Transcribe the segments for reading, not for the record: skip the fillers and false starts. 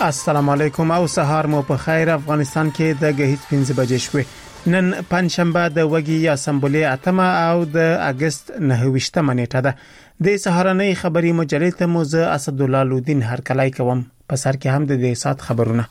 السلام علیکم او سهار مو په خیر. افغانستان کې د غهیز 5 بجې شوې. نن پنځشنبه د وګي یا سمبولې اتمه او د اگست 9 نیټه ده. د سهارنۍ خبري مجلې ته مو زه اسد الله لودین هرکلای کوم. په سر کې هم د دې سات خبرونه.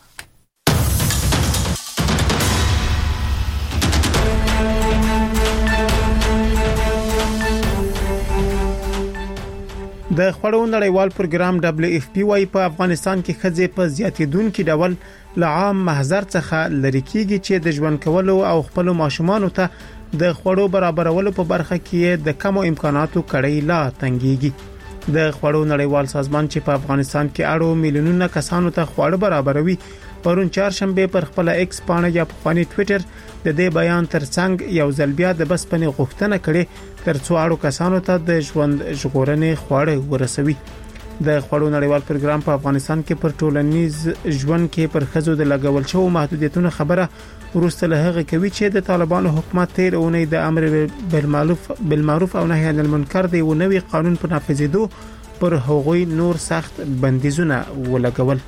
د خړو نړیوال پروګرام WFP وايي په افغانستان کې خځې په زیاتیدونکو ډول له عام محضر څخه لری کیږي چې د ژوند کولو او خپل ماشومان ته د خړو برابرولو په برخه کې د کمو امکاناتو کړي لا تنګيږي. د خړو نړیوال سازمان چې په افغانستان کې اړو میلیونونه کسانو ته خواړه برابروي پرون چهارشنبه پر خپل ایکس پاڼه یا په خاني ټوئیټر د دې بیان ترڅنګ یو ځل بیا د بسپنې غوښتنه کړې تر څو اړو کسانو ته د ژوند ژغورنې خواړه ورسوي. د خواړو نړیوال پروګرام په افغانستان کې پر ټولنیز ژوند کې پر خزو د لګول شو محدودیتونو خبره ورسته له هغه کوي چې د طالبانو حکومت تیر اونۍ د امر بالمعروف او نهي عن المنکر د یو نوي قانون په نافذېدو پر هغوی نور سخت بندیزونه ولګول.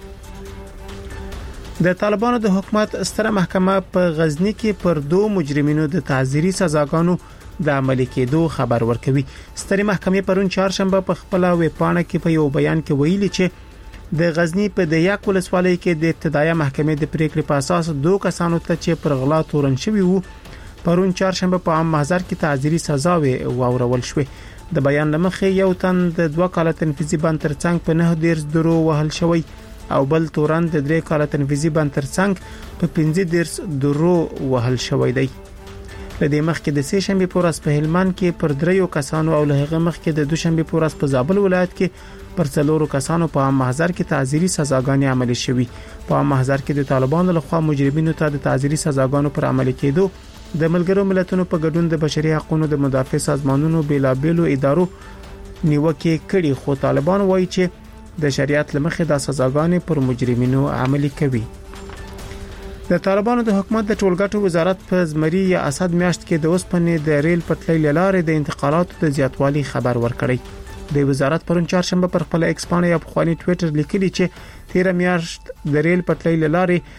د طالبانو د حکومت ستره محکمه په غزنی کې پر 2 مجرمینو د تعزیري سزاګانو د عملي کېدو خبر ورکوي. سترې محکمې پرون چهارشنبه په خپل ویبپاڼه کې په یو بیان کې ویلي چې د غزنی په د یک ولسوالۍ کې د ابتدایي محکمې د پریکړې په اساس 2 کسانو ته چې پر غلا تورن شوی وو پرون چهارشنبه په عام محضر کې تعزیري سزا واورول شوې. د بیان لمخې یو تن د 2 کال تنفيذي بند ترڅنګ په 9 درو وهل شوی او بل تورن د 3 کال تنفيذي بند ترڅنګ په 15 درو وهل شوی دی. لدې مخکې د سه شنبه په ورځ په هلمند کې پر 3 کسانو او له هغه مخکې د دوشنبه په ورځ په زابل ولایت کې پر 4 کسانو په عام محضر کې تعزیري سزاګانې عملي شوې. په عام محضر کې د طالبانو لخوا مجرمینو ته د تعزیري سزاګانو پر عملي کېدو د ملګرو ملتونو په ګډون د بشري حقوقو د مدافع سازمانونو بیلابېلو ادارو نیوکه کړي، خو طالبان وایي چې د شریعت لمخې د سزاګانې پر مجرمینو عملي کوي. د طالبانو د حکومت د ټولګټو وزارت په زمري یا اسد میاشت کې د اوسپنې د ریل پټلۍ لارې د انتقالاتو د زیاتوالي خبر ورکړی. د وزارت پرون چهارشنبه پر خپل ایکس پاڼه یا په خاني ټوئیټر لیکلي چې 13 میاشت د ریل پټلۍ لارې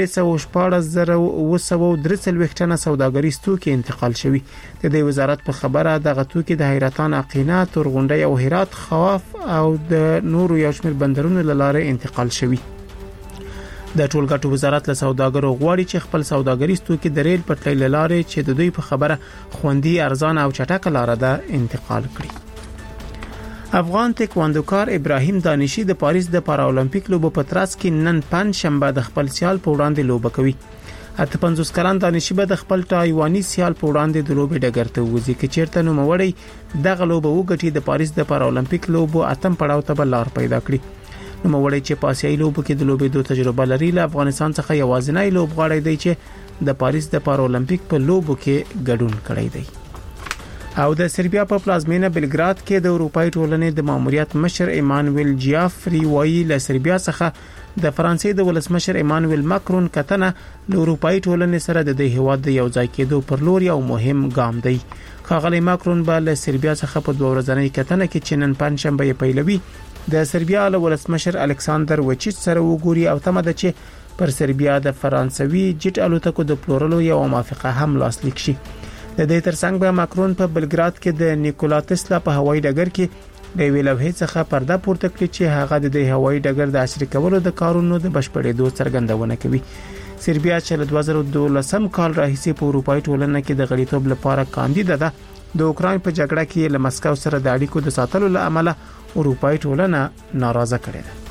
314,933 ټنه سوداګریز توکي انتقال شوي. د دې وزارت په خبره دغه توکي د حیرتان، عقینه، تورغونډي او هرات، خواف او د نورو یو شمېر بندرونو لاره انتقال شوي. د ټولګټو وزارت له سوداګرو غواړي چې خپل سوداګریز توکي د ریل پټلۍ لارې چې د دوی په خبره خوندي، ارزانه او چټک لار ده انتقال کړي. افغان تکواندوکار ابراهیم دانشي د پاریس د پارالمپیک لوبو په ترڅ کې نن پنځشنبه د خپل سیال په وړاندې لوبه کوي. 58 کلن دانشي به د خپل تایواني سیال په وړاندې د لوبې ډګر ته وځي چې چیرته نو موړی دغه لوبه وګټي د پاریس د پارالمپیک لوبو اتم پړاو ته بلار پیدا کړي. نو موړی چې په آسیایي لوبو کې د لوبې دوه تجربه لري، له افغانستان څخه یوازینی لوبغاړی دی چې د پاریس د پارالمپیک په لوبو کې ګډون کړی دی. او د سربیا په پلازمینه بلګراد کې د اروپای ټولنې د ماموریت مشر ایمانویل جیافری وایي له سربیا څخه د فرانسې د ولسمشر ایمانویل ماکرون کتنه له اروپای ټولنې سره د دې هیواد د یو ځای کېدو پر لور یو مهم ګام دی. ښاغلی ماکرون به له سربیا څخه په 2 ورځنۍ کتنه کې چې نن پنځشنبه یې پیلوي د سربیا له ولسمشر الکساندر وچیچ سره وګوري او تمه ده چې پر سربیا د فرانسوي جټ الوتکو د پلورلو یو موافقه هم لاسلیک شي. د دې ترڅنګ به ماکرون په بلګراد کې د نیکولا تسلا په هوایي ډګر کې د ویلو څخه پرده پورته کړي چې هغه د هوایي ډګر د عصري کولو د کارونو د بشپړېدو څرګندونه کوي. سربیا چې له 2012 کال راهیسې په اروپای ټولنه کې د غړیتوب لپاره کاندید ده، د اوکراین په جګړه کې له مسکو سره د اړیکو د ساتلو لامل اروپای ټولنه ناراضه کړې ده.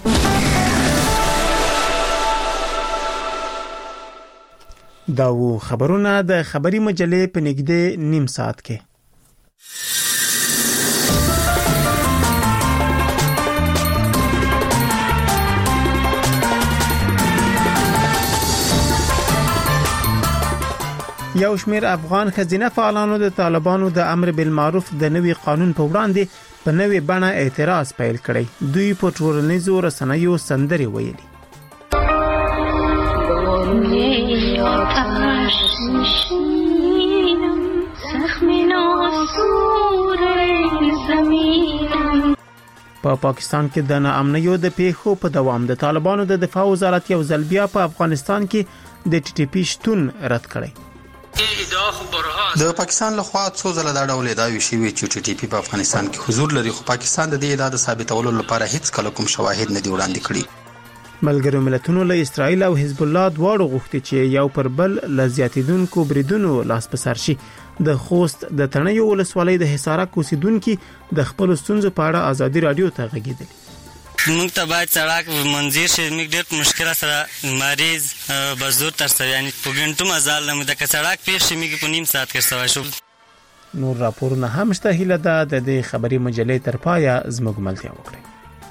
دا و خبرونه د خبري مجلې په نږدې نیم ساعت کې. یو شمیر افغان خزینه فعالانو د طالبانو د امر بالمعروف د نوي قانون په وړاندې په نوې بڼه اعتراض پیل کړی. دوی په ټولنیزو رسنیو سندري ویلي. په په پاکستان کې د ناامنیو د پیښو په دوام د طالبانو د دفاع وزارت یو ځل بیا په افغانستان کې د ټي ټي پی شتون رد کړی. د پاکستان لخوا څو ځله دا ډول ادعاوې شوې چې ټي ټي پی په افغانستان کې حضور لري، خو پاکستان د دې ادعا د ثابتولو لپاره هیڅ کله کوم شواهد نه دی وړاندې کړي. ملګرو ملتونو له اسرائیل او حزب الله دواړو غوښتي چې یو پر بل لزیاتیدونکو بریدونو لاس په سر شي. د خوست د تڼیو ولسوالۍ د حصارک اوسیدونکو د خپل ستونزو په اړه ازادي رادیو ته غږیدل. موږ ته باید سړک منځیر شي، موږ ډېر مشکل سره مریض بزرگ تر سره یعنی په ګنټو مزال نه د سړک پیښ شي موږ په نیم ساعت کې سوای شو. نور راپورونه هم شته، هیله ده د دې خبري مجلې تر پایه زموږ ملتیا وکړي.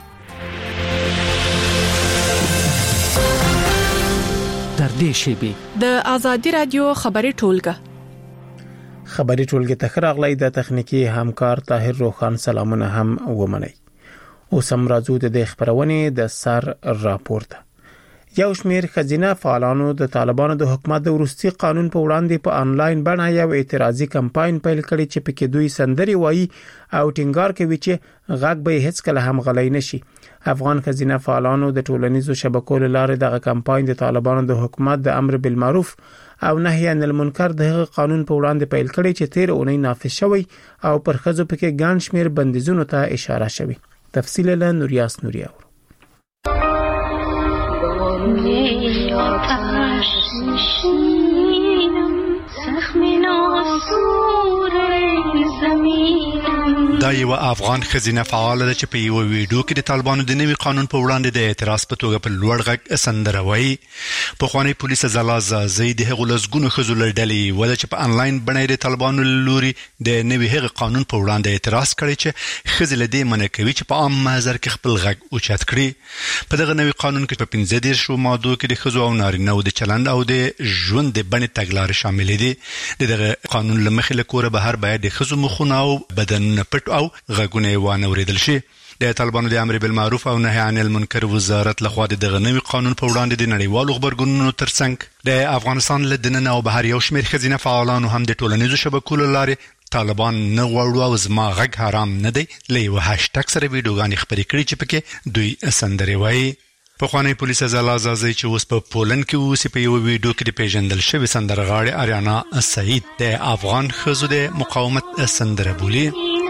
تر دې شیبې د ازادي رادیو خبري ټولګه خبري ټولګه تخراغلی د تخنیکی همکار طاهر روخان سلامونه هم ومني. اوس هم راځو د خبرونې د سر راپورته. یو شمېر خزینه فعالانو د طالبانو د حکومت د وروستي قانون په وړاندې په انلاین بڼه یو اعتراضي کمپاین پیل کړی چې پکې دوی سندري وایي او ټینګار کوي چې غږ به هیڅ کله هم غلۍ نشي. افغان خزینه فعالانو د ټولنیزو شبکو لاره دغه کمپاین د طالبانو د حکومت د امر بالمعروف او نهي عن المنکر دغه قانون په وړاندې پیل کړی چې 13 اونۍ نافذ شوی او پر خزو پکې ګڼ شمېر بندیزونو ته اشاره شوی. تفصیل له نوریاس نوریاور. دا یو افغان خزینه فعال ده چې په یو ویډیو کې د طالبانو د نوي قانون په وړاندې د اعتراض په توګه په لوړ غږ سندره وایي. په خواني پولیس زلازه زید هغه لزګونو خزو لړډلې و چې په انلاین بڼه د طالبانو لوري د نوي هغه قانون په وړاندې اعتراض کړي چې خزل دې منع کوي چې په عام محضر کې خپل غږ اوچت کړي. په دغه نوي قانون کې په 15 شو ماده کې د خزو او نارینه او د چلند او د ژوند د بڼې تګلارې شامل دي. دغه قانون لمخې له کوره بهر باید د خزو مخونه او بدن پټ او غږونه وانه اوریدل شي. د طالبانو د امر بالمعروف او نهي عن المنکر وزارت لخوا د نوي قانون په وړاندې د نړیوالو خبرګونونو ترڅنګ د افغانستان له دننه او بهر یو شمېر خزینه فعالانو هم د ټولنیزو شبکو لارې طالبان نه غواړو او زما غږ حرام نه دی له یو هاشټګ سره ویډیوګانې خپرې کړي چې پکې دوی سندرې وایي. په خواني پولیس زلازه زی چې اوس په پولند کې اوسې په یو ویډیو کې د پیژندل شوی سندرغاړي اریانا سعید د افغان خزو د مقاومت سندره بولي.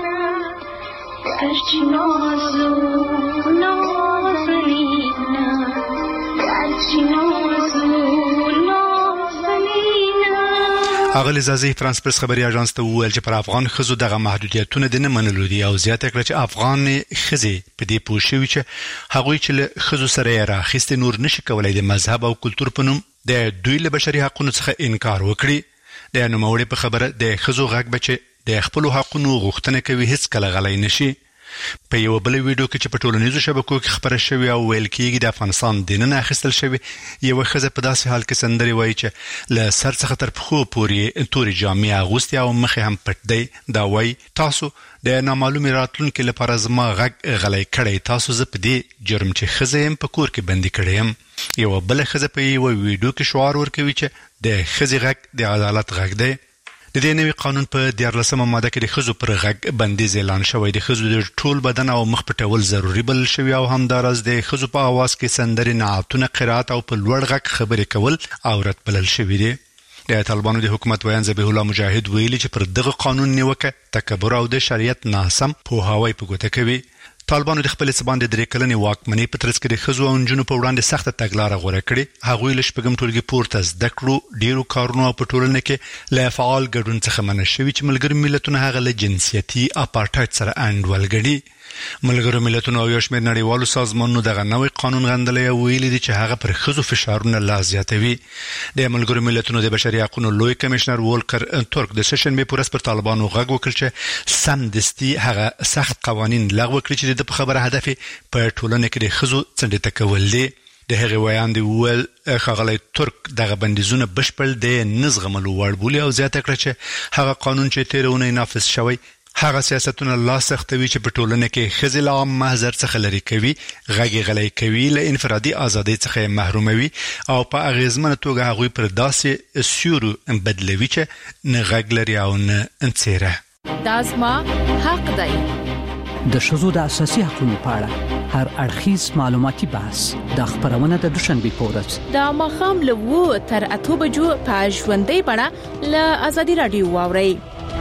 اغلی زازی فرانس پرس خبري اژانس ته وویل چې پر افغان خزو دغه محدودیتونه د نه منلو دي او زیاته کړه چې افغان خزي په دې پوه شوي چې هغوی چې له خزو سره راخېستې نور نشي کولای د مذهب او کلتور په نوم د دوی له بشري حقوقو څخه انکار وکړي. د نوموړي په خبره د خزو غږ بچي د خپل حقوقو غوښتنه کوي هیڅ کله غلای نشي. په یو بل ویډیو کې چې په ټولنیزو شبکو کې خبره شوې او ویل کېږي د افغانستان د نن اخیستل شوی یو خزه په داسې حال کې سندري وایي چې له سر څخه تر پښو پورې توري جامې اغوستي او مخ هم پټ دی. دا وایي تاسو د نامعلوم راتلونکو لپاره زما غږ غلای کړی، تاسو زه په دې جرم چې خزه يم په کور کې بندي کړم. یو بل خزه په یو ویډیو کې شعار ورکوي چې د خزي غږ د عدالت غږ دی. د دې نوي قانون په 14مه ماده کې د خزو پر غږ بندیز اعلان شوی. د خزو د ټول بدن او مخ پټول ضروری بل شوی او همدارس د خزو په आवाज کې سندري نعتونه قرات او په لوړ غږ خبرې کول عورت بلل شوی دی. د طالبانو د حکومت ویان ذبیح الله مجاهد ویلي چې پر دغه قانون نیوکه تکبر او د شریعت ناسم په هواي په ګوته کوي. طالبانو د خپل سبان د درې کلنې واکمنۍ په ترڅ کې د خزو او نجونو په وړاندې سخته تګلاره غوره کړې. هغوی له شپږم ټولګي پورته زده کړو ډیرو کارونو او په ټولنه کې له فعال ګډون څخه منع شوي چې ملګري ملتونه هغه له جنسیتي اپارټایډ سره انډول ګڼي. ملګرو ملتونو او یو شمېر نړیوالو سازمانونو دغه نوې قانون غندلی او ویلي دي چې هغه پر خزو فشارونه لا زیاتوي. د ملګرو ملتونو د بشري حقوقو لوی کمشنر وولکر تورک د سشنبې پر پر طالبانو غږ وکړ چې سمدستي هغه سخت قوانين لغوه کړي چې د خبره هدف په ټولنه کې د خزو څنډه تکول دي. د هغه ویان دی ول خغلی ترک دغه بندیزونه بشپړ د نزغملو وړ بولی او زیاته کړ چې هغه قانون چې 13 اونۍ نافذ شوی هغه سیاستونه لا سختوي چې په ټولنه کې خزل عام محضر څخه لري کوي، غږی غلۍ کوي، له انفرادي ازادۍ څخه محروموي او په اغیزمنه توګه هغوی پر داسې سیورو بدلوي چې نه غږ لري او نه انڅیره. دا زما حق دی. د ښځو د اساسي حقوقو په اړه هر اړخیز معلوماتي بحث د خبرونه د دوشنبه په ورځ د ماښام له 2 تر 8 بجو په ژوندۍ بڼه له ازادي رادیو واوري.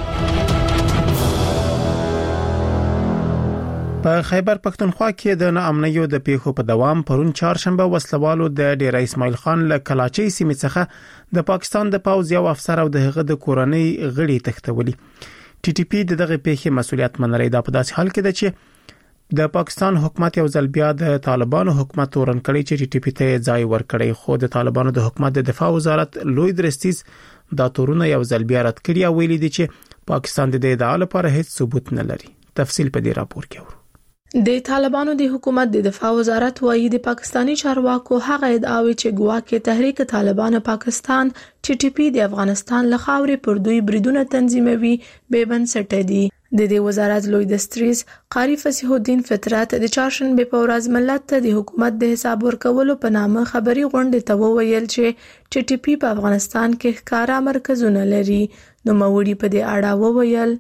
په خیبر پختونخوا کې د ناامنیو د پیښو په دوام پرون چهارشنبه وسلوالو د ډیر اسماعیل خان له کلاچي سیمې څخه د پاکستان د پوز یو افسر او دغه د کورنۍ غړي تختولي. ټي ټي پی دغه پیښې مسولیت منلې ده په داسې حال کې ده چې د پاکستان حکومت یو ځل بیا د طالبانو حکومت ورن کړی چې ټي ټي پی ته ځای ورکړي، خو د طالبانو د حکومت د دفاع وزارت لوی درستیز دا تورونه یو ځل بیا رد کړی او ویلي دي چې پاکستان د دې ادعا لپاره هیڅ ثبوت نه لري. تفصیل په دې راپور کې ورو. د طالبانو د حکومت د دفاع وزارت وايي د پاکستانی چارواکو هغه ادعاوي چې ګواکې تحریک طالبان پاکستان ټي ټي پی د افغانستان له خاورې پر دوی بریدونه تنظیموي به بنسټ دي. د دې وزارت لوی دستریز قاری فصیح الدین فطرت د چهارشنبه په ورځ ملت ته د حکومت د حساب ورکولو په نامه خبري غونډه ته وویل چې ټي ټي پی په افغانستان کې ښکارا مرکزونه لري. نو موري په دې اړه وویل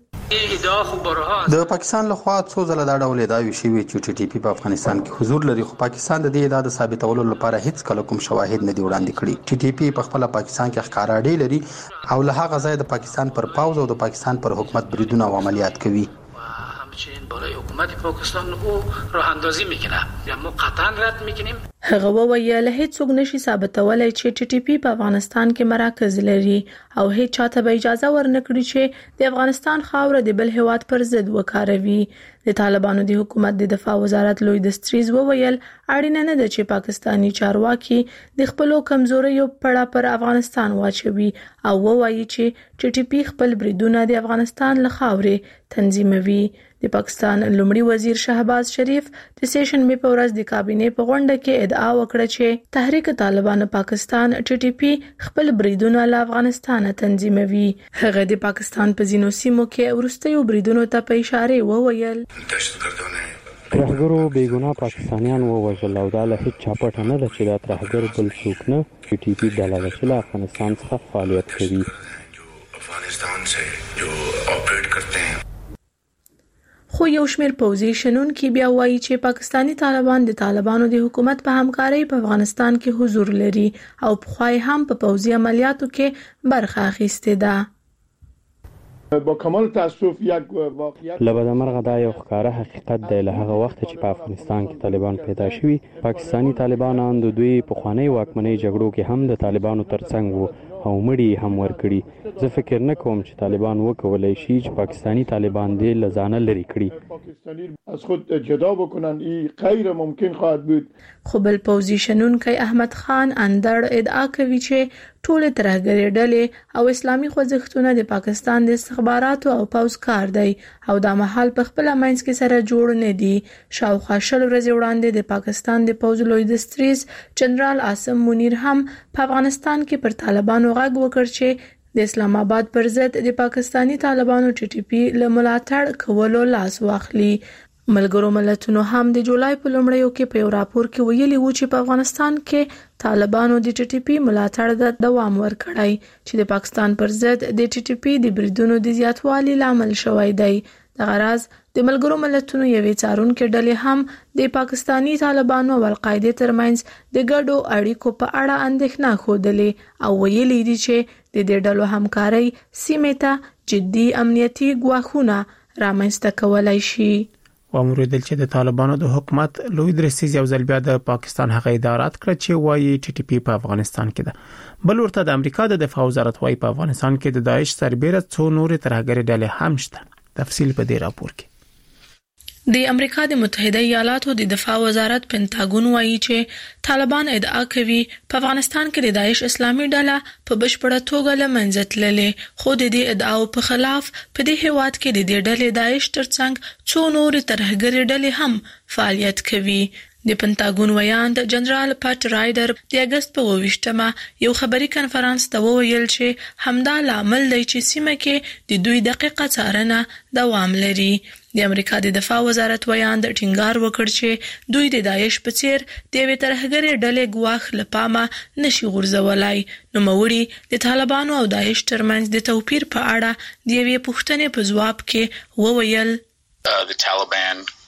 د پاکستان له خوا څو ځله دا ډول ادعاوې شوې چې ټي ټي پی په افغانستان کې حضور لري، خو پاکستان د دې ادعا د ثابتولو لپاره هیڅ کله کوم شواهد نه دی وړاندې کړي. ټي ټي پی په خپل پاکستان کې ښکارا ډی لري او له هغه ځای د پاکستان پر پاوز او د پاکستان پر حکومت بریدونه او عملیات کوي. همچنین برای حکومت پاکستان او راه اندازی میکنه یا ما قطعا رد میکنیم. هغه وویل هیڅوک نشي ثابتولای چې ټي ټي پی په افغانستان کې مراکز لري او هیڅ چاته به اجازه ورنکړي چې د افغانستان خاور د بل هیواد پر ضد وکاروي. د طالبانو د حکومت د دفاع وزارت لوی دستریز وویل اړینه نه ده چې پاکستانی چارواکي د خپل کمزوریو پړه پر افغانستان واچوي او وایي چې ټي ټي پی خپل بریدونه د افغانستان له خاورې تنظیموي. د پاکستان لومړي وزیر شهباز شریف د سیشن په ورځ د کابینې په غونډه کې ادعا وکړه چې تحریک طالبان پاکستان ټي ټي پی خپل بریدونه له افغانستان تنظیموي. هغه د پاکستان په ځینو سیمو کې ورستیو بریدونو ته په اشاره وویل ترهګرو بیګناه پاکستانیان ووژل او دا له هیڅ چا پټه نه ده چې دا ترهګر بل څوک نه ټي ټي پی ډله ده چې له افغانستان څخه فعالیت کوي. خو یو شمېر پوځي شنونکي بیا وایي چې پاکستانی طالبان د طالبانو د حکومت په همکارۍ په افغانستان کې حضور لري او پخوای هم په پوځي عملیاتو کې برخه اخیستې ده. با کمال تاسف یک واقعیت لبدمرغه دا یو ښکاره حقیقت دی. له هغه وخت چې په افغانستان کې طالبان پیدا شوي، پاکستانی طالبانان د دوی پخوانی واکمنۍ جګړو کې هم د طالبانو ترڅنګ وو او مړي هم ورکړي. زه فکر نه کوم چې طالبان وکولای شي چې پاکستانی طالبان دې له ځانه لري کړي. پاکستانی از خود جدا بکنن این غیر ممکن خواهد بود. خو بل پوځي شنونکی احمد خان اندړ ادعا کوي چې ټول ترهګري ډلې او اسلامي خوځښتونه د پاکستان د استخباراتو او پوځ کار دی او دا مهال په خپل منځ کې سره جوړ نه دي. شاوخوا شل ورځې وړاندې د پاکستان د پوځ لوی دستریز جنرال عاصم منیر هم په افغانستان کې پر طالبانو غږ وکړ چې د اسلام آباد پر ضد د پاکستانی طالبانو ټي ټي پی له ملاتړ کولو لاس واخلي. ملګرو ملتونو هم د جولای په لومړیو کې په یو راپور کې ویلي و چې په افغانستان کې طالبانو د ټي ټي پی ملاتړ د دوام ورکړای چې د پاکستان پر ضد د ټي ټي پی د بریدونو د زیاتوالي لامل شوی دی. د غرض د ملګرو ملتونو یوې څارونکو ډلې هم د پاکستانی طالبانو او القاعده ترمنځ د ګډو اړیکو په اړه اندېښنه خوده او ویلي دي چې د دې ډلو همکاري سیمه ته جدي امنیتي ګواښونه رامنځته کولای شي. واموریدل چې د طالبانو د حکومت لوی درستیز یو ځل بیا د پاکستان هغه ادارات کړ چې وایي ټي ټي پی په افغانستان کې ده. بل ورته د امریکا د دفاع وزارت وايي په افغانستان کې د داعش سربېره څو نور ترهګري ډلې هم شته. تفصیل په دې راپور کې. د امریکا د متحده ایالاتو د دفاع وزارت پینټاګون وایي چې طالبان ادعا کوي په افغانستان کې د داعش اسلامي ډله په بشپړه توګه له منځه تللې، خو د دې ادعاو په خلاف په دې هیواد کې د دې ډلې داعش ترڅنګ څو نور ترهګري ډلې هم فعالیت کوي. د پینټاګون ویاند جنرال پټ رایډر د اگست په 28مه یو خبري کانفرنس ته وویل چې همدا لامل دی چې سیمه کې د دوی دقیقه څارنه دوام لري. د امریکا د دفاع وزارت ویاند ټینګار وکړ چې دوی د داعش په څیر د یوې ترهګري ډلې ګواښ لپاره نشي غورځولای. نو موري د طالبانو او داعش ترمنځ د توپیر په اړه د یوې پوښتنې په ځواب کې وویل The Taliban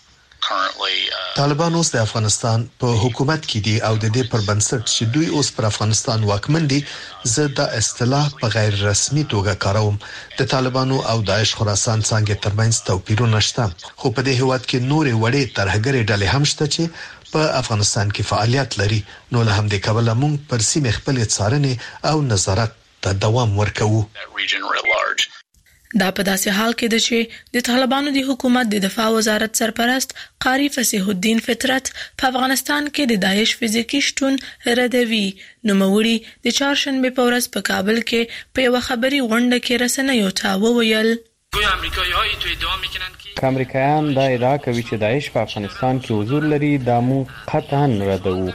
طالبان اوس د افغانستان په حکومت کې دي او د دې پر بنسټ چې دوی اوس پر افغانستان واکمن دي زه د اصطلاح په غیر رسمي توګه کاروم. د طالبانو او داعش خراسان څنګه ترمنځ توپیرونه شته، خو په دې هیواد کې نورې وړې ترهګرې ډلې هم شته چې په افغانستان کې فعالیت لري. نو له همدې کبله موږ پر سیمه خپل څارنې او نظارت ته دوام ورکوو. دا په داسې حال کې ده چې د طالبانو د حکومت د دفاع وزارت سرپرست قاری فصیح الدین فطرت په افغانستان کې د داعش فزیکی شتون ردوي. نوموړي د چهارشنبه په ورځ په کابل کې په یو خبري غونډه کې رسنیو ته وویل امریکایان دا ادعا کوي چې داعش په افغانستان کې حضور لري، دا مو قطعا ردوو.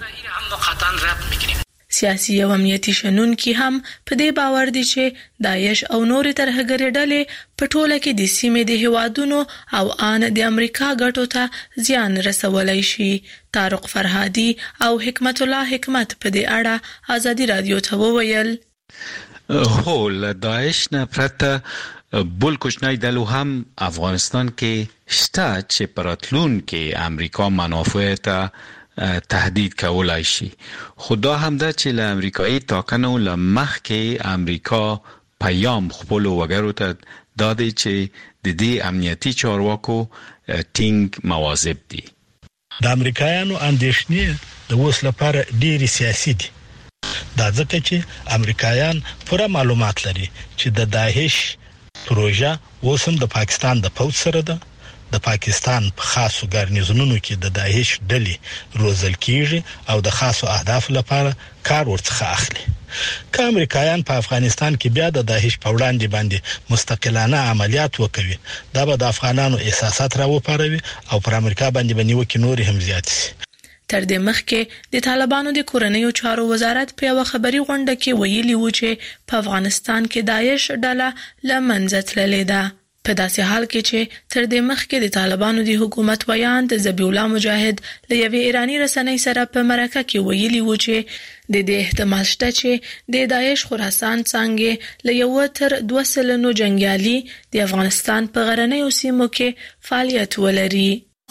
سیاسي او امنیتي شنونکي هم په دې باور دي چې داعش او نور ترهګرې ډلې په ټوله کې د سیمې د هیوادونو او ان د امریکا ګټو ته زیان رسولای شي. طارق فرهادي او حکمت الله حکمت په دې اړه ازادي رادیو ته وویل هو له داعش نه پرته بل کوچنی ډلو هم افغانستان کې شته چې پراتلون کې امریکا منافع ته تهدید کولای شي. خدا هم ده چې له امریکایي ټاکنو له مخکې امریکا پیام خپل وګړو ته دادی چې د دې امنیتي چارواکو ټینګ مواظب دي. د امریکایانو اندېښنې د اوس لپاره ډېری سیاسي دي. دا ځکه چې امریکایان پوره معلومات لري چې د داعش پروژه اوس هم د پاکستان د پوځ سره ده. د پاکستان په خاصو ګارنیزونونو کې د داعش ډلې روزل کیږي او د خاصو اهداف لپاره کار ورڅخه اخلي. که امریکایان په افغانستان کې بیا د داعش په وړاندې باندې مستقلانه عملیات وکوي، دا به د افغانانو احساسات راوپاروي او پر امریکا باندې بنیوکې نور هم زیات شي. تر دې مخکې د طالبانو د کورنیو چارو وزارت په یو خبري غونډه کې ویلي و چې په افغانستان کې داعش ډله لمنځه تللې ده. په داسې حال کې چې تر دې مخکې د طالبانو د حکومت ویاند ذبیح الله مجاهد له یوې ایرانی رسنۍ سره په مرکه کې ویلي و چې د دې احتمال شته چې د داعش خراسان څنګه له یو تر 2 سلنو جنگیالي د افغانستان په غرنیو سیمو کې فعالیت ولري.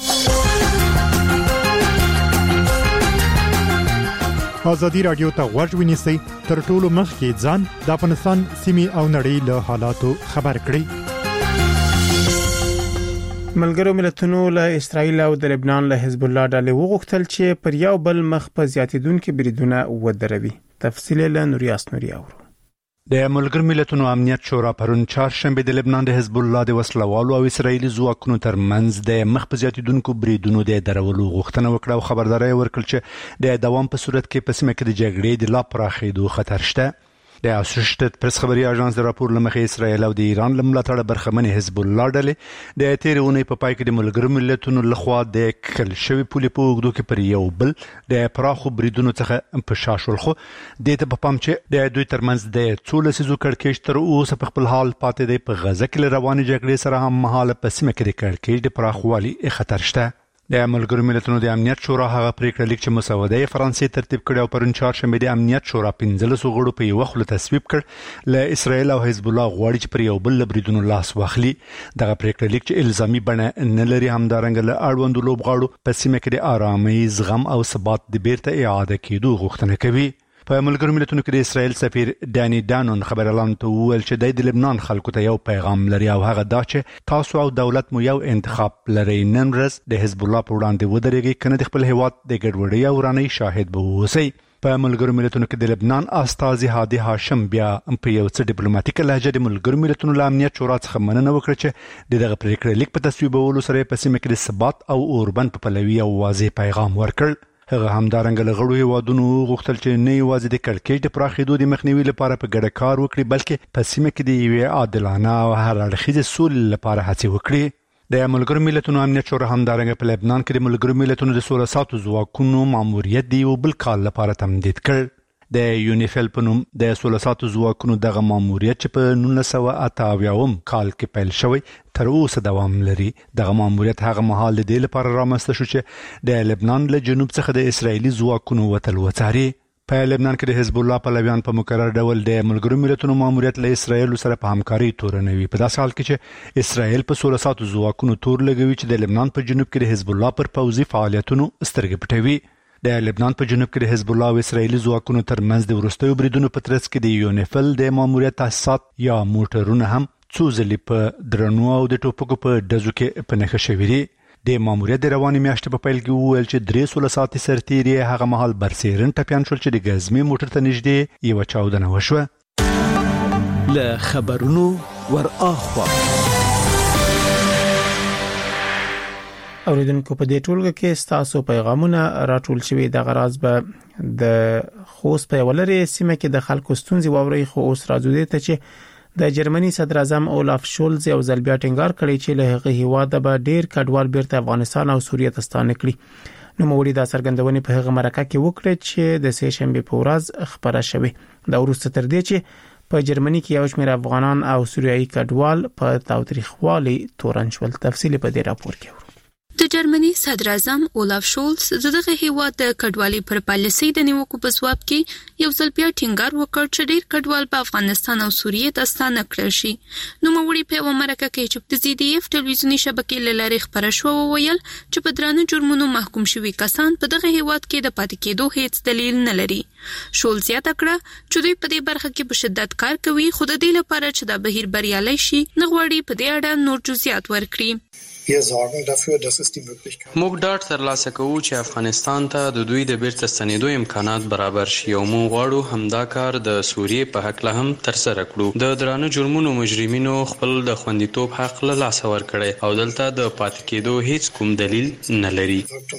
ازادي رادیو ته غوږ ونیسئ، تر ټولو مخکې ځان د افغانستان سیمې او نړۍ له حالاتو خبر کړئ. ملګرو ملتونو له اسرائیل او د لبنان له حزب الله ډلې وغوښتل چې پر یو بل مخ په زیاتیدونکو بریدونه ودروي. تفصیل له نوریاس نوري اورو. د ملګرو ملتونو امنیت شورا پرون چهارشنبه د لبنان د حزب الله د وسلوالو او اسرائیلي ځواکونو ترمنځ د مخ په زیاتیدونکو بریدونو د درولو غوښتنه وکړه او خبرداري ورکړه چې د دوام په صورت کې په سیمه کې د جګړې د لا پراخېدو خطر شته. د اسوسییټډ پریس خبري اژانس د راپور لمخې اسرائیل او د ایران لملاتړ برخمن حزب الله ډلې د تیرونې په پای کې د ملګرو ملتونو لخوا د کل شوی پولې په وګړو کې پر یو بل د پراخو بریدونو څخه په شاشول خو د ته په پام چې د دوی ترمنځ د 14 کړکېچ تر اوسه په خپل حال پاتې دی. په غزه کې روانې جګړې سره هم مهاله په سیمه کې د کړکېچ د پراخوالي خطر شته. د ملګرو ملتونو د امنیت شورا هغه پریکړه لیک چې مسوده فرانسې ترتیب کړي او پرون چهارشنبه د امنیت شورا 15 غړو په یو خله تصویب کړ له اسرائیل او حزب الله غواړي چې پر یو بل بریدونو لاس واخلي. دغه پریکړه لیک چې الزامي بڼه نه لري همدارنګه له اړوندو لوبغاړو په سیمه کې د آرامۍ، زغم او ثبات د بیرته اعاده کېدو غوښتنه کوي. په ملګرو ملتونو کې د اسرائیل سفیر ډانی ډانون خبر اعلان ته وویل چې د لبنان خلکو ته یو پیغام لري او هغه دا چې تاسو او دولت مو یو انتخاب لري. نن ورځ د حزب الله په وړاندې ودرېږئ کنه د خپل هیواد د ګډوډۍ او ورانۍ شاهد به اوسئ. په ملګرو ملتونو کې د لبنان استازي هادي هاشم بیا په یو څه ډیپلوماټیک لهجه د ملګرو ملتونو له امنیت شورا څخه مننه وکړه چې دغه پریکړه لیک په تصویبولو سره په سیمه کې د ثبات او اوربند په پلوي او واضح پیغام ورکړ. هغه همدارنګه له غړو هیوادونو غوښتل چې نه یوازې د کړکېچ د پراخېدو د مخنیوي لپاره په ګډه کار وکړي بلکې په سیمه کې د یوې عادلانه او هر اړخیزې سولې لپاره هڅې وکړي. د ملګرو ملتونو امنیت شورا همدارنګه په لبنان کې د ملګرو ملتونو د 16 ساعتو ځواکونو ماموریت دی او بل کال لپاره تمدید کړ. د یونیفیل په نوم د 16 ساعتو ځواکونو دغه ماموریت چې په 1988 کال کې پیل شوی تر اوسه دوام لري. دغه ماموریت هغه مهال د دې لپاره رامنځته شو چې د لبنان له جنوب څخه د اسرایلی ځواکونو وتل وڅاري. په لبنان کې د حزب الله پلویان په مقرر ډول د ملګرو ملتونو ماموریت له اسرایل سره په همکاري تورنوي. په داسې حال کې چې اسرایل په 16 ساعتو ځواکونو تور لګوي چې د لبنان په جنوب کې د حزب الله پر پوځي فعالیتونو سترګې پټوي. د لبنان په جنوب کې د حزب الله او اسرایلی ځواکونو ترمنځ د وروستیو بریدونو په ترڅ کې د یونیفل د ماموریت تاسیسات یا موټرونه هم څو ځلې په درنو او د ټوپکو په ډزو کې په نښه شوي دي. د ماموریت د رواني میاشتې په پیل کې وویل چې 3 ساعتي سرتیري هغه مهال برسیرن ټپیان شول چې د ګزمې موټر ته نږدې یو چاودنه وشوه. له خبرونو ور اخوا اوریدونکو په دې ټولګه کې ستاسو پیغامونه راټول شوي. د غراض به د خوست په ولري سیمه کې د خلکو ستونزې واوري. خو اوس راځو دې ته چې د جرمني صدر اعظم اولاف شولز یو ځل بیا ټینګار کړی چې له هغه هیواده به ډیر کډوال بیرته افغانستان او سوریه ته ستانه کړي. نو موري د څرګندونې په هغه مرکه کې وکړه چې د سه شنبه په ورځ خبره شوه. دا وروسته تر دې چې په جرمني کې یو شمېر افغانان او سوریایي کډوال په تاوتریخوالي تورن شول. تفصیل په دې راپور کې. د جرمني صدر اعظم اولاف شولز دغه هیواد د کډوالۍ پر پالیسۍ د نیوکو په ځواب کې یو ځل بیا ټینګار وکړ چې ډېر کډوال په افغانستان او سوریه ته ستانه کړل شي. نو موري په یوه مرکه کې چې د ZDF ټلویزیوني شبکې له لارې خبره شوه وویل چې په درانه جرمونو محکوم شوي کسان په دغه هیواد کې د پاتې کېدو هیڅ دلیل نه لري. شولز یاد کړ چې دوی په دې برخه کې په شدت کار کوي، خو د دې لپاره چې دا بهیر بریالي شي نه غواړي په دې اړه نور جزئیات ورکړي. موږ ډاډ ترلاسه کوو چې افغانستان ته د دوی د بیرته ستنېدو امکانات برابر شي او موږ غواړو همدا کار د سوریې په حق له هم ترسره کړو. د درانه جرمونو مجرمینو خپل د خوندیتوب حق له لاسه ورکړی او دلته د پاتې کېدو هیڅ کوم دلیل نه لري.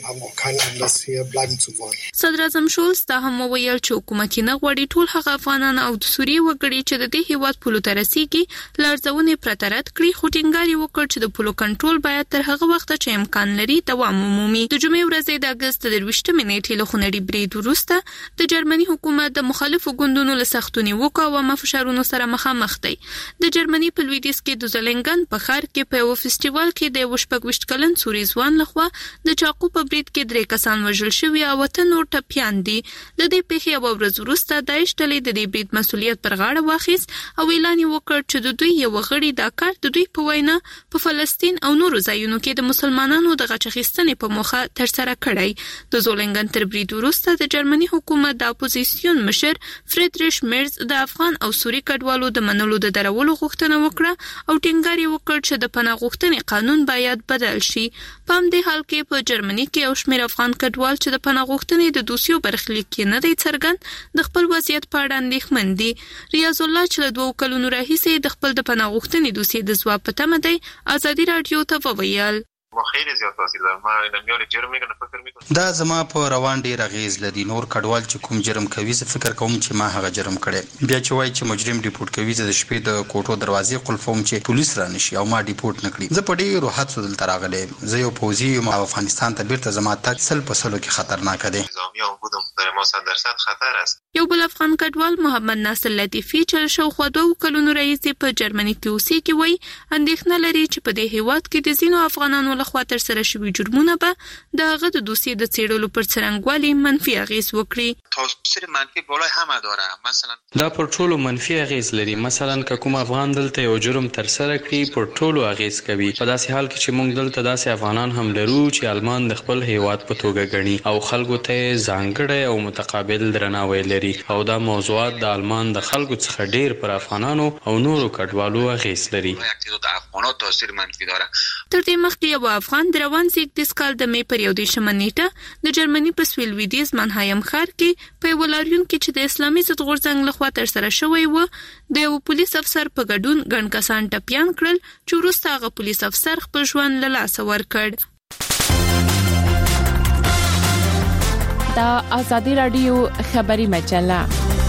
صدر اعظم شولز دا هم وویل چې حکومت نه غواړي ټول هغه افغانان او د سوریې وګړي چې د دې هیواد پولو ته رسیږي لارښوونې پرته رد کړي، خو ټینګار یې وکړ چې د پولو کنټرول باید تر هغه وخت چې امکان لري دوام ومومي. د جمعې ورځ د اگست 23 نیټې له خونړي برید وروسته د جرمني حکومت د مخالفو ګوندونو له سختو نیوکو او عامه فشارونو سره مخامخ دی. د جرمني په لویدیځ کې د زلنګن په ښار کې په یو فستیوال کې د 28 کلن سوري ځوان لخوا د چاقو په برید کې 3 کسان وژل شوي او 8 نور ټپیان دي. د دې پیښې یوه ورځ وروسته داعش ډلې د دې برید مسؤلیت پر غاړه واخیست او اعلان یې وکړ چې د دوی یو غړي دا کار د دوی په وینا په فلسطین او نورو ځایونو کې د مسلمانانو د غچ اخیستنې په موخه ترسره کړی. د زولنګن تر برید وروسته د جرمني حکومت د اپوزیسیون مشر فریدریش میرز د افغان او سوري کډوالو د منلو د درولو غوښتنه وکړه او ټینګار یې وکړ چې د پناه غوښتنې قانون باید بدل شي. په همدې حال کې په جرمني کې یو شمېر افغان کډوال چې د پناه غوښتنې د دوسیو برخلیک کې نه دی څرګند د خپل وضعیت په اړه اندېښمن دي. ریاض الله چې له 2 کلونو راهیسې د خپل د پناه غوښتنې دوسیې د ځواب په تمه دی ازادي رادیو ته وویل ما خیلی زیات تاثیر داره. ما نمیال جرم میکنه فکر میکنم دا زما په روان ډیر اغیز لري. نور کډوال چې کوم جرم کوي زه فکر کوم چې ما هغه جرم کړی. بیا چې وایي چې مجرم ریپورت کوي زه د شپې د کوټو دروازې قلفوم چې پولیس را نشي او ما ریپورت نکړي. زه په ډیرو حادثو دلته راغلی. زه یو پوځي یم او افغانستان ته بیرته زما تګ 100% کې خطرناک دی. نظامی بودم در ما 100% خطر است. یو بل افغان کډوال محمد ناصر لطیفي چې شاوخوا 2 کلونو راهیسې په جرمني کې اوسېږي وایي اندېښنه لري چې په دې هیواد کې د ځینو افغانانو لخوا ترسره شوي جرمونه به د هغه د دوسیې د څېړلو پر څرنګوالي منفي اغیز وکړي. تاثیر منفی بالای همه داره. مثلا دا پر ټولو منفي اغیز لري. مثلا که کوم افغان دلته یو جرم ترسره کړي پر ټولو اغیز کوي. په داسې حال کې چې موږ دلته داسې افغانان هم لرو چې آلمان د خپل هیواد په توګه ګڼي او خلکو ته ځانګړی او متقابل درناوی لري او دا موضوعات د آلمان د خلکو څخه ډیر پر افغانانو او نورو کډوالو اغیز لري. تر دې مخکې یو افغان د روان 18 کال د مې پر 21 نیټه د جرمني په سویل لویدیځ منهایم ښار کې په یو لاریون کې چې د اسلامي ضد غورځنګ لخوا ترسره شوی و د یو پولیس افسر په ګډون ګڼ کسان ټپیان کړل چې وروسته هغه پولیس افسر خپل ژوند له لاسه ورکړ. دا آزادی رادیو خبری مجله.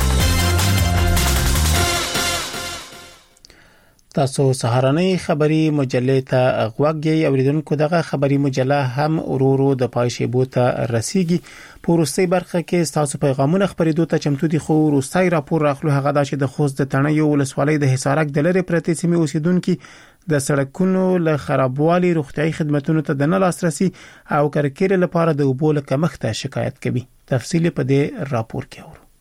تاسو سهارنۍ خبری مجلې ته غوږی اوریدونکو. دغه خبری مجله هم ورورو د پایشېبو ته رسیږي. په وروستۍ برخه کې تاسو پیغامونه خبرېدو ته چمتو دي. خو وروستۍ راپور راخلو هغه دا چې د خوست د تڼیو ولسوالۍ د حصارک د لرې پرتې سیمې اوسیدونکو د سړکونو له خرابوالي روغتيایي خدماتو ته د نه لاسرسي او کرکېر لپاره د اوبو له کمښت شکایت کوي. تفصیل په دې راپور کې اورو.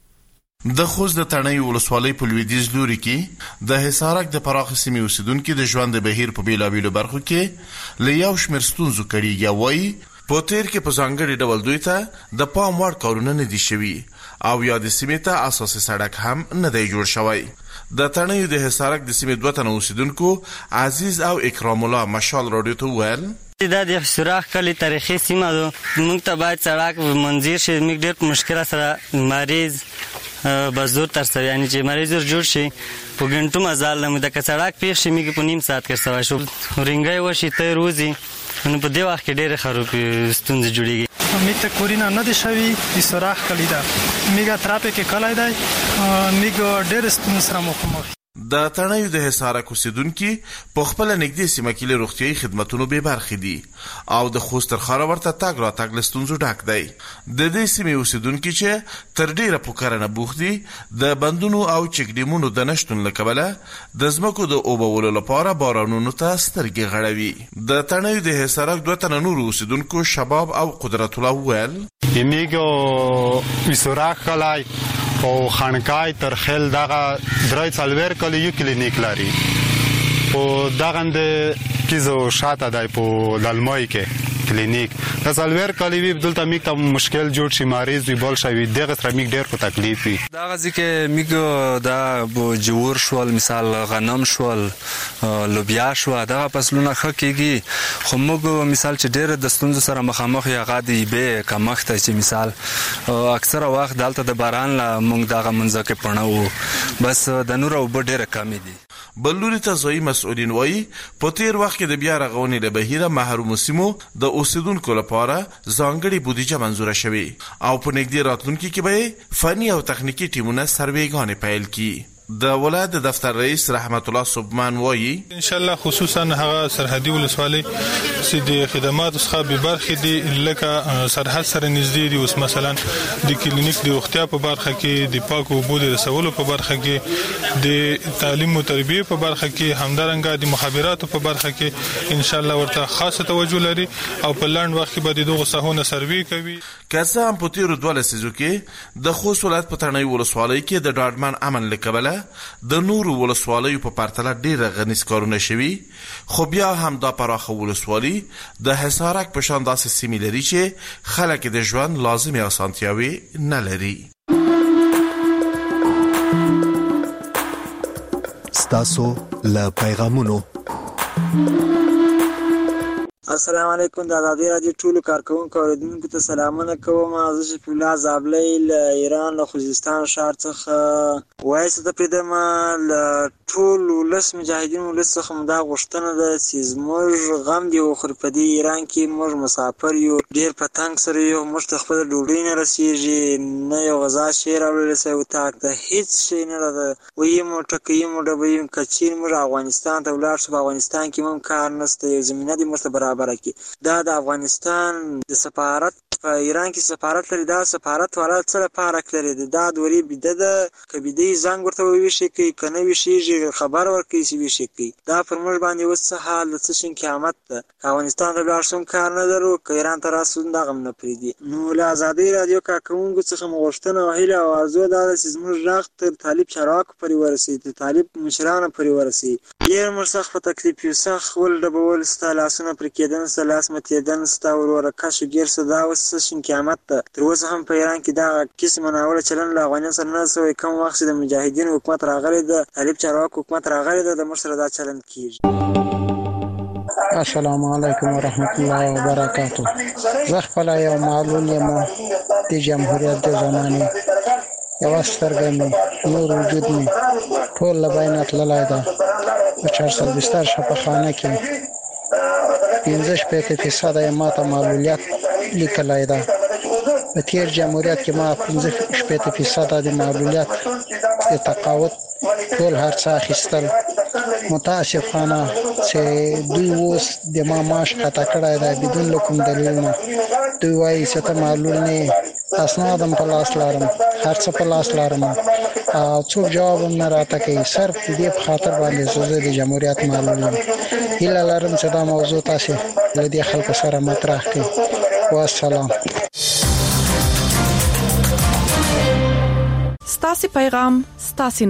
د خوست د تڼۍ ولسوالۍ په لویدیځ لوري کې د حصارک د پراخ سیمې اوسیدونکو د ژوند د بهیر په بیلابیلو برخو کې له یو شمېر ستونزو کړیږي. وایي په تیر کې په ځانګړي ډول دوی ته د پام وړ کارونه نه دي شوي او یا د سیمې ته اساسي سړک هم نه دی جوړ شوی. د تڼیو د حصارک د سیمې 2 تنه اوسیدونکو عزیز او اکرام الله مشال رادیو ته وویل دا د سوراخ کلی تاریخي سیمه ده، موږ ته باید سړک منځیر شي. موږ ډېر په مشکل سره مریض بزدور تر سره یعنی چې مریض جوړ شي په ګنټو مزال نه د سړک پیښ شي موږ په نیم ساعت کې سوای شو رنګای وشي ته روزي نو په دې وخت کې ډېر خراب ستونزې جوړیږي. میګ ته کورینا نه دي شوی د سوراخ کلی ده میګ تراپه کې کلای دی میګ ډېر ستونزې سره مخامخ. د تڼیو د حصارک اوسیدونکي په خپل نږدې سیمه کې له روغتیايي خدماتونو بې برخې دي او د خوست تر ښاره ورته تګ راتګ له ستونزو ډک دی. د دې سیمې اوسیدونکي چې تر ډیره په کرنه بوخت دي د بندونو او چک ډیمونو د نشتون له کبله د ځمکو د اوبولو لپاره بارانونو ته سترګې غړوي. د تڼیو د حصارک 2 تنه نور اوسیدونکو شباب او قدرت الله وویل میګو سوراخ کلای او خانقای تر خل دغه درای څلور کلی یو کلینیک لري او دغه د کیزو شاته دی په دلمای کې کلینیک د څلور کلی وی دلته میګ ته مشکل جوړ شي مریض وی بول شي دغه سره میګ ډیر په تکلیف وي. دغه ځکه میګ دا جوور شول مثال غنم شول لوبیا شو دغه فصلونه خکېږي خو موږ مثال چې ډیر د ستونزو سره مخامخ یا غادي به کمخته چې مثال اکثره وخت دلته د باران لا موږ دغه منځ کې پړنو بس د نور او ډیر کم دي. بلوري ته ځای مسؤلین وایي په تیر وخت کې د بیا رغونې له بهیره محروم سیمو د اوسیدونکو لپاره ځانګړې بودیجه منظوره شوې او په نږدې راتلونکي کې به فني او تخنیکي ټیمونه سروېګانې پیل کړي. د ولایت د دفتر رئیس رحمت الله صبحمان وایي ان شاء الله خصوصا هغه سرحدي ولسوالۍ چې د خدماتو څخه به برخې دي لکه سرحد سره نږدې دي اوس مثلا د کلینیک د روغتیا په برخه کې د پاکو اوبو د رسولو په برخه کې د تعلیم او تربیه په برخه کې همدارنګه د مخابراتو په برخه کې ان شاء الله ورته خاصه توجه لري او په لاند وخت کې به دغه ساحونه سروي کوي. کله هم په تیر 2 لسیزو کې د خوست ولایت په تڼیو ولسوالۍ کې د ډاډمان امن لکبله د نورو ولسوالیو په پرتله ډیره غنیز کارونه شوي خو بیا هم دا پراخه ولسوالي د حصارک په شان داسې سیمې لري چې خلک د ژوند لازمي اسانتیاوي نه لري. ستاسو له پیغامونو السلام علیکم. د آزادی رادیو ټولو کارکونکو اوریدونکو ته سلامونه کوم. زه شفیع الله زابلی له ایران له خوزستان ښار څخه وایس ته پریدم. له ټول ولس مجاهدین ولس څخه مو دا غوښتنه ده چې زموږ غم دی وخوري. په دې ایران کې موږ مسافر یو ډېر په تنګ سره یو موږ ته خپله ډوډۍ نه رسېږي نه یو غذا شی راوړلی سوی اتاق ته هېڅ شی نه ده. ویي مو ټکوي مو ډبوي مو که چیرې موږ افغانستان ته ولاړ شو په افغانستان کې هم کار نشته یو زمینه دې موږ ته برابر دا د افغانستان د سفارت په ایران کې سفارت لري. دا سفارت والا څه لپاره لري دا دوری بده ده که بده زنګ ورته وویشي کوي که نه ویشیږي خبر ورکوي چې ویشي کوي. دا پر موږ باندې اوس څه حال د څه شین قیامت ده. که افغانستان ته ولاړ شو کار نه لرو که ایران ته راسو دغه هم نه پرېږدي. نو له ازادۍ راډیو کارکوونکو څخه مو غوښتنه او هیله او ارزو دا ده چې زموږ غږ تر طالب چارواکو پورې ورسوي د طالب مشرانو پورې ورسوي. ډېر موږ سخت په تکلیف یو سخت ولډبول ستا لاسونه پرې کېدن ستا لاس متېدن ستا وروره کش و ګیر ستا دا اوس څه شین قیامت ده. تر اوسه هم په ایران کې دغه قسمه ناوړه چلند له افغانیانو سره نه سوی. کوم وخت چې د مجاهدینو حکومت راغلی ده طالب چارواکو حکومت راغلی ده د موږ سره دا چلند کېږي. السلام علیکم ورحمت الله وبرکاتو. زه خپله یو معلول یم د جمهوریت د زمانې یوه سترګه مې نور وجود مې ټول له بینه تللی ده. په 420 شفاخانه کې 65% یې ما ته معلولیت لیکلی ده. په تیر جمهوریت کې ما 65% د معلولیت د تقاعد ټول هر څه اخیستل. متاسفانه چې دوی اوس د ما معاش قطع کړی دی بدون له کوم دلیل نه. دوی وایي چې ته معلول نه یې اسناد هم په لاس لرم هر څه په لاس لرم او څوک جواب هم نه راته کوي. صرف د دې په خاطر باندې چې زه د جمهوریت معلول یم. هیله لرم چې دا موضوع تاسې له دې خلکو سره مطرح کړئ. والسلام. ستاسو پیغام ستاسو